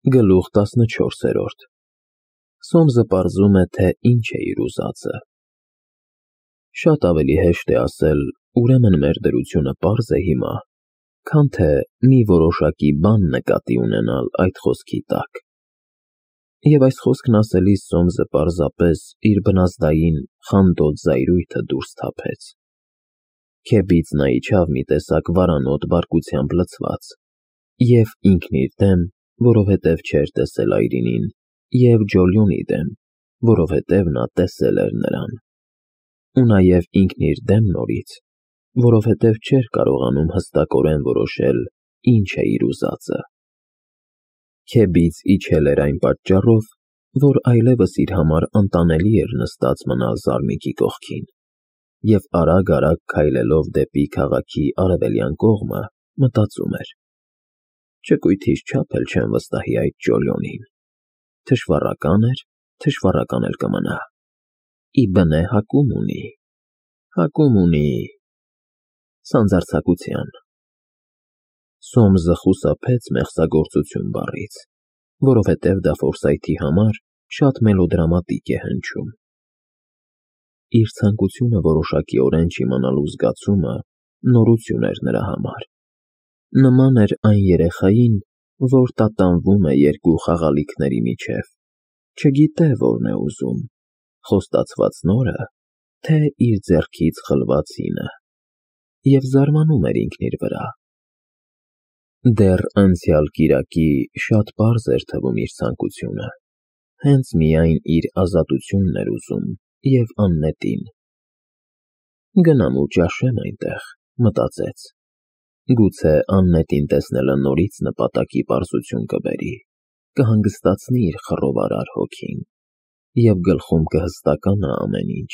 Գլուխ 14 Սոմզը պարզում է, թե ինչ է իր ուզածը։ Շատ ավելի հեշտ է ասել, ուրեմն մեր դրությունը պարզ է հիմա, քան թե մի որոշակի բան նկատի ունենալ այդ խոսքի տակ։ Եվ այս խոսքն ասելիս Սոմզը պարզապես իր բնազդային խանդոտ զայրույթը դուրս թափեց։ Քեբից նա իջավ մի տեսակ վարանոտ բարկությամբ լցված, և ինքն իր դեմ, որովհետև չէր տեսել այրինին, և Ջոլիոնի դեմ, որովհետև նա տեսել էր նրան, ու նաև ինքն իր դեմ նորից, որովհետև չէր կարողանում հստակորեն որոշել, ինչ է իր ուզածը։ Քեբից իջել էր այն պատճառով, որ այլևս իր համար անտանելի էր նստած մնալ զարմիկի կողքին, և արագ-արագ քայլելով դեպի քաղաքի արևելյան կողմը, մտածում էր. չկույթից չափ էլ չեմ վստահի այդ Ջոլիոնին, թշվառական էր, թշվառական էլ կմնա, ի բնե հակում ունի, սանձարձակության։ Սոմզը խուսափեց մեղսագործություն բառից, որովհետև դա Ֆորսայթի համար շատ մելոդրամատիկ է հնչում։ Իր ցանկությունը որոշակիորեն չիմանալու զգացումը նորություն էր նրա համար։ Նման էր այն երեխային, որ տատանվում է երկու խաղալիքների միջև, չգիտե որն է ուզում, խոստացված նորը, թե իր ձեռքից խլված հինը, և զարմանում էր ինքն իր վրա։ Դեռ անցյալ կիրակի շատ պարզ էր թվում իր ցանկությունը, հենց միայն իր ազատությունն էր ուզում և աննետին։ Գնամ ու ճաշեմ այնտեղ, մտածեց, գուցե աննետին տեսնելը նորից նպատակի պարզություն կբերի, կհանգստացնի իր խռովարար հոգին, և գլխում կհստականա ամեն ինչ։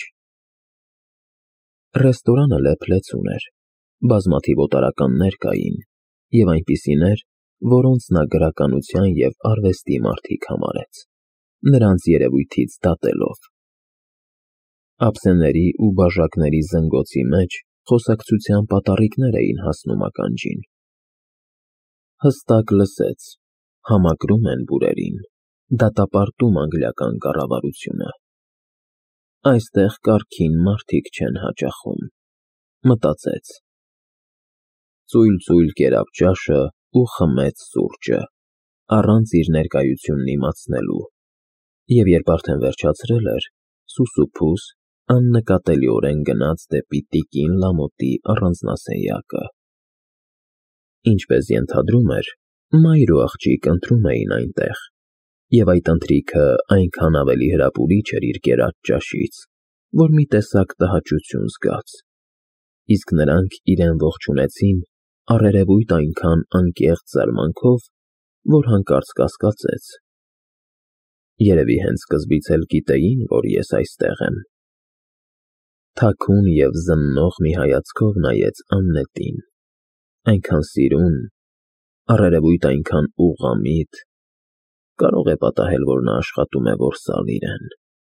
Ռեստորանը լեփ-լեցուն էր, բազմաթիվ օտարականներ կային, և այնպիսիներ, որոնց նա գրականության և արվեստի մարդիկ համարեց, նրանց երևույթից դատելով։ Ափսեների ու բաժակների զնգոցի մեջ խոսակցության պատառիկներ էին հասնում ականջին։ Հստակ լսեց. համակրում են բուրերին, դատապարտում անգլիական կառավարությունը։ Այստեղ կարգին մարդիկ չեն հաճախում, մտածեց։ Ծույլ-ծույլ կերավ ճաշը ու խմեց սուրճը, առանց իր ներկայությունն իմացնելու, և երբ արդեն վերջացրել էր, սուսուփուս աննկատելիորեն գնաց դեպի տիկին Լամոթի առանձնասենյակը։ Ինչպես ենթադրում էր, մայր ու աղջիկ ընթրում էին այնտեղ, և այդ ընթրիքը այնքան ավելի հրապուրիչ էր իր կերած ճաշից, որ մի տեսակ տհաճություն զգաց, իսկ նրանք իրեն ողջունեցին առերևույթ այնքան անկեղծ զարմանքով, որ հանկարծ կասկածեց. երևի հենց սկզբից էլ գիտեին, որ ես այստեղ եմ։ Թաքուն և զննող մի հայացքով նայեց Աննետին, այնքան սիրուն, առերևույթ այնքան ուղղամիտ, կարող է պատահել, որ նա աշխատում է որսալ իրեն։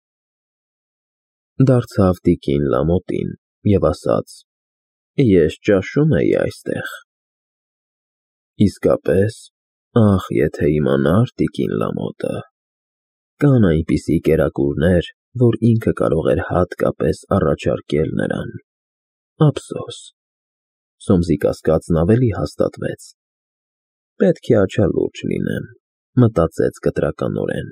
Դարձավ տիկին Լամոթին և ասաց. ես ճաշում էի այստեղ։ Իսկապես, ախ, եթե իմանար տիկին Լամոթը, կան այնպիսի կերակուրներ, որ ինքը կարող էր հատկապես առաջարկել նրան։ Ափսոս։ Սոմզի կասկածն ավելի հաստատվեց։ Պետք է աչալուրջ լինեմ, մտածեց կտրականորեն։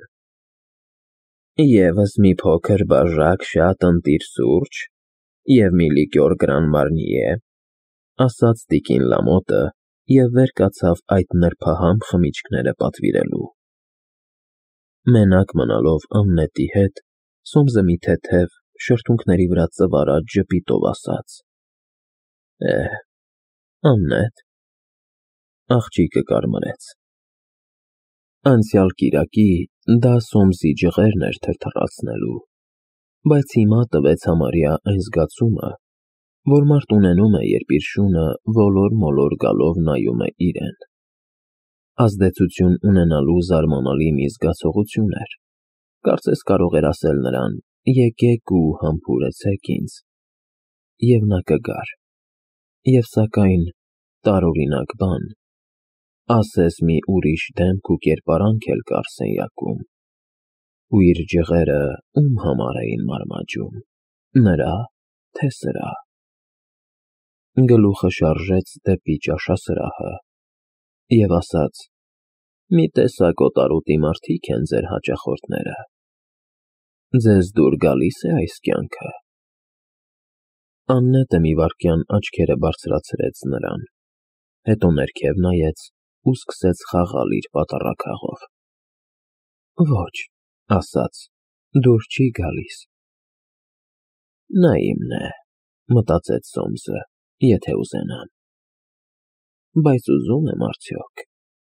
Եվս մի փոքր բաժակ շատ ընտիր սուրճ և մի լիկյոր Գրան Մարնիե, ասաց տիկին Լամոթը և վեր կացավ այդ նրբահամ խմիչքները պատվիրելու։ Մենակ մնալով Աննետի հետ, Սոմզը մի թեթև, շրթունքների վրա ծվարած ժպիտով ասաց. Աննետ։ Աղջիկը կարմրեց։ Անցյալ կիրակի դա Սոմզի ջղերն էր թրթռացնելու, բայց հիմա տվեց համարյա այն զգացումը, որ մարդ ունենում է, երբ իր շունը ոլոր-մոլոր գալով նայում է իրեն։ Ազդեցություն ունենալու զարմանալի մի զգացողություն էր, կարծես կարող էր ասել նրան. եկեք ու համբուրեցեք ինձ, և նա կգար, և սակայն տարօրինակ բան, ասես մի ուրիշ դեմք ու կերպարանք էլ կար սենյակում, ու իր ջղերը ում համար էին մարմաջում, նրա, թե սրա։ Գլուխը շարժեց դեպի ճաշասրահը և ասաց. «Մի տեսակ օտարուտի մարդիկ են ձեր հաճախորդները։ Ձեզ դուր գալի՞ս է այս կյանքը»։ Աննետը մի վայրկյան աչքերը բարձրացրեց նրան, հետո ներքև նայեց ու սկսեց խաղալ իր պատառաքաղով։ «Ոչ», ասաց, «դուր չի գալիս»։ Նա իմն է, մտածեց Սոմսը, եթե ուզենամ։ Բայց ուզում եմ արդյոք։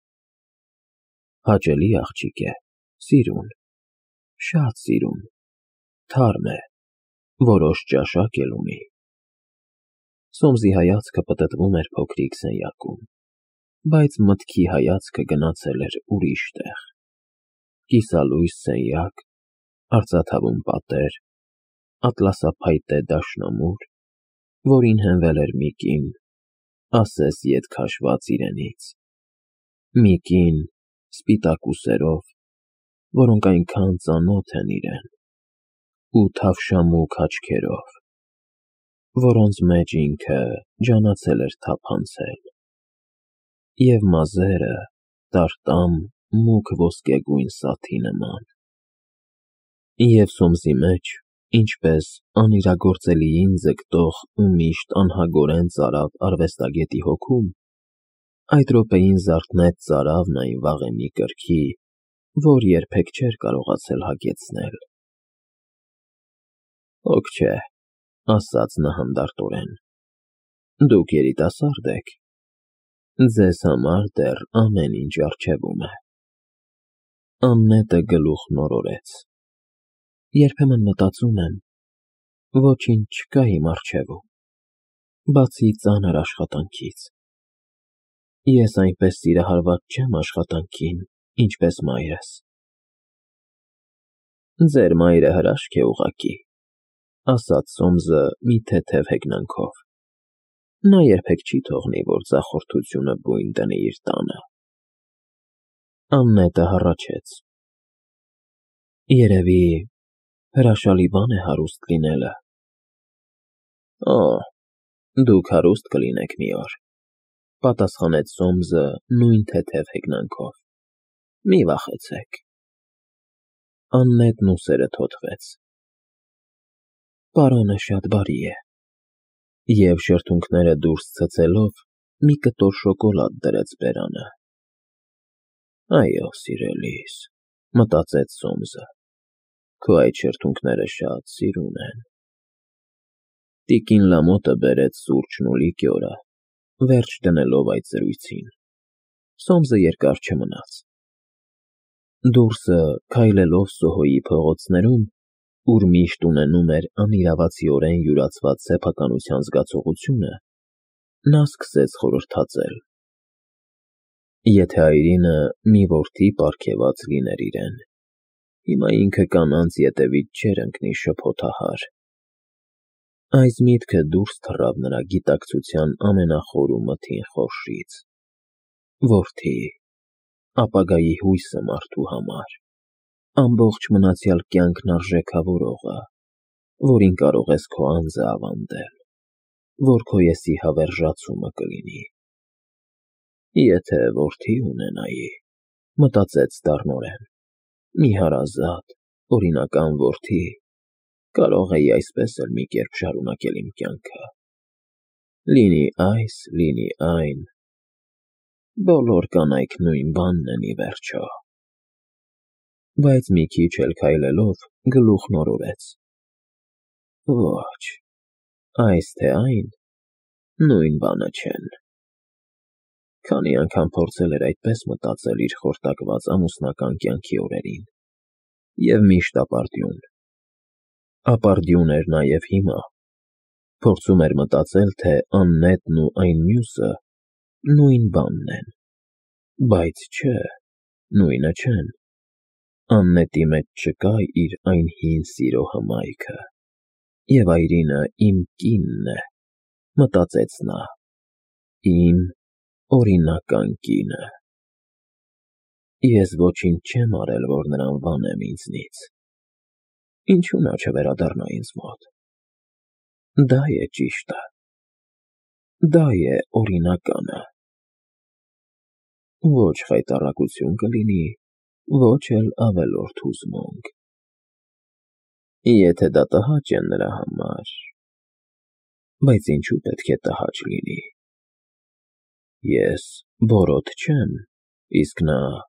Հաճելի աղջիկ է, սիրուն, շատ սիրուն, թարմ է, որոշ ճաշակ էլ ունի։ Սոմսի հայացքը պտտվում էր փոքրիկ սենյակում, բայց մտքի հայացքը գնացել էր ուրիշ տեղ։ Կիսալույս սենյակ, արծաթավուն պատեր, ատլասափայտե դաշնամուր, որին հենվել էր մի կին, ասես ետ քաշված իրենից։ Մի կին սպիտակ ուսերով, որոնք այնքան ծանոթ են իրեն, ու թավշամուք աչքերով, որոնց մեջ ինքը ջանացել էր թափանցել, և մազերը տարտամ մուգ ոսկեգույն սաթի նման։ Եվ Սոմսի մեջ, ինչպես անիրագործելիին ձգտող ու միշտ անհագորեն ծարավ արվեստագետի հոգում, այդ րոպեին զարթնեց ծարավն այն վաղեմի կրքի, որ երբեք չէր կարողացել հագեցնել։ «Հոգ չէ», ասաց նա հանդարտորեն, «դուք երիտասարդ եք, ձեզ համար դեռ ամեն ինչ առջևում է»։ Աննետը գլուխն օրորեց։ Երբեմն մտածում եմ, ոչինչ չկա իմ առջևում, բացի ծանր աշխատանքից։ Ես այնպես սիրահարված չեմ աշխատանքին, ինչպես մայրս։ Ձեր մայրը հրաշք է ուղղակի, ասաց Սոմսը մի թեթև հեգնանքով։ Նա երբեք չի թողնի, որ ձախորդությունը բույն դնի իր տանը։ Աննետը հառաչեց։ Երևի հրաշալի բան է հարուստ լինելը։ Օ, դուք հարուստ կլինեք մի օր, պատասխանեց Սոմսը նույն թեթև հեգնանքով։ Մի վախեցեք։ Աննետն ուսերը թոթվեց։ Պարոնը շատ բարի է, և շրթունքները դուրս ցցելով մի կտոր շոկոլադ դրեց բերանը։ Այո, սիրելիս, մտածեց Սոմսը, քո այդ շրթունքները շատ սիրուն են։ Տիկին Լամոտը բերեց սուրճն ու լիկյորը, վերջ դնելով այդ զրույցին։ Սոմսը երկար չմնաց։ Դուրսը, քայլելով Սոհոյի փողոցներում, ուր միշտ ունենում էր անիրավացիորեն յուրացված սեփականության զգացողությունը, նա սկսեց խորհրդածել. Եթե այրինը մի որդի պարգևած լիներ իրեն, հիմա ինքը կանանց ետևից չէր ընկնի շփոթահար։ Այս միտքը դուրս թռավ նրա գիտակցության ամենախոր ու մթին խորշից։ Որդի, ապագայի հույսը մարդու համար, ամբողջ մնացյալ կյանքն արժեքավորողը, որին կարող ես քո անձը ավանդել, որ քո եսի հավերժացումը կլինի։ Եթե որդի ունենայի, մտածեց դառնորեն, մի հարազատ, օրինական որդի, կարող էի այսպես էլ մի կերպ շարունակել իմ կյանքը։ Լինի այս, լինի այն, բոլոր կանայք նույն բանն են ի վերջո։ Բայց մի քիչ էլ քայլելով գլուխն օրորեց։ Ոչ, այս թե այն, նույն բանը չեն։ Քանի անգամ փորձել էր այդպես մտածել իր խորտակված ամուսնական կյանքի օրերին, և միշտ ապարդյուն։ Ապարդյուն էր նաև հիմա, փորձում էր մտածել, թե Աննետն ու այն մյուսը նույն բանն են, բայց չէ, նույնը չեն։ Աննետի մեջ չկա իր այն հին սիրո հմայքը, և այրինը իմ կինն է, մտածեց նա, իմ օրինական կինը։ Ես ոչինչ չեմ արել, որ նրան վանեմ ինձնից։ Ինչու նա չվերադառնա ինձ մոտ։ Դա է ճիշտը։ Դա է օրինականը։ Ոչ խայտառակություն կլինի, ոչ էլ ավելորդ հուզմունք։ Եթե դա տհաճ է նրա համար, բայց ինչու պետք է տհաճ լինի։ Ես բորոդ չեմ, իսկ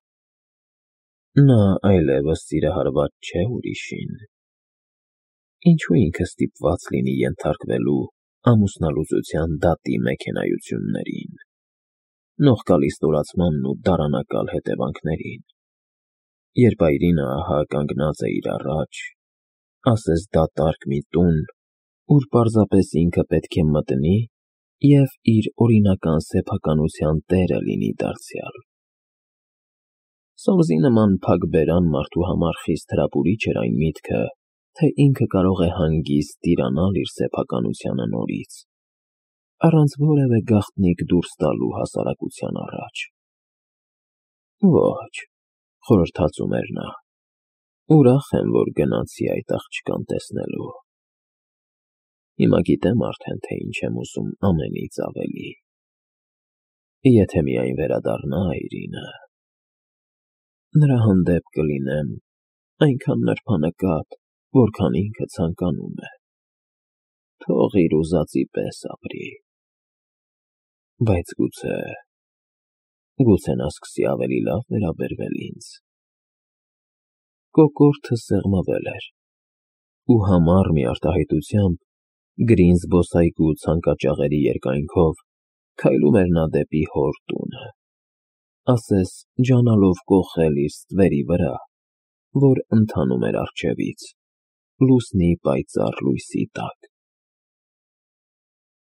նա այլևս սիրահարված չէ ուրիշին։ Ինչու ինքը ստիպված լինի ենթարկվելու ամուսնալուծության դատի մեքենայություններին, նողկալի ստորացմանն ու դարանակալ հետևանքներին, երբ այրինը ահա կանգնած է իր առաջ, ասես դատարկ մի տուն, ուր պարզապես ինքը պետք է մտնի և իր օրինական սեփականության տերը լինի դարձյալ։ Սոմսի նման փակ բերան մարդու համար խիստ հրապուրիչ էր այն միտքը, թե ինքը կարող է հանգիստ տիրանալ իր սեփականությանը նորից, առանց որևէ գաղտնիք դուրս տալու հասարակության առաջ։ Ոչ, խորհրդածում էր նա, ուրախ եմ, որ գնացի այդ աղջկան տեսնելու։ Հիմա գիտեմ արդեն, թե ինչ եմ ուզում ամենից ավելի։ Եթե միայն վերադառնա այրինը, նրա հանդեպ կլինեմ այնքան նրբանկատ, որքան ինքը ցանկանում է։ Թող իր ուզածի պես ապրի։ Բայց գուցե նա սկսի ավելի լավ վերաբերվել ինձ։ Կոկորդը սեղմվել էր, ու համառ մի արտահայտությամբ գրին զբոսայգու ցանկաճաղերի երկայնքով քայլում էր նա դեպի հոր տունը, ասես ջանալով կոխել իր ստվերի վրա, որ ընթանում էր առջևից, լուսնի պայծառ լույսի տակ։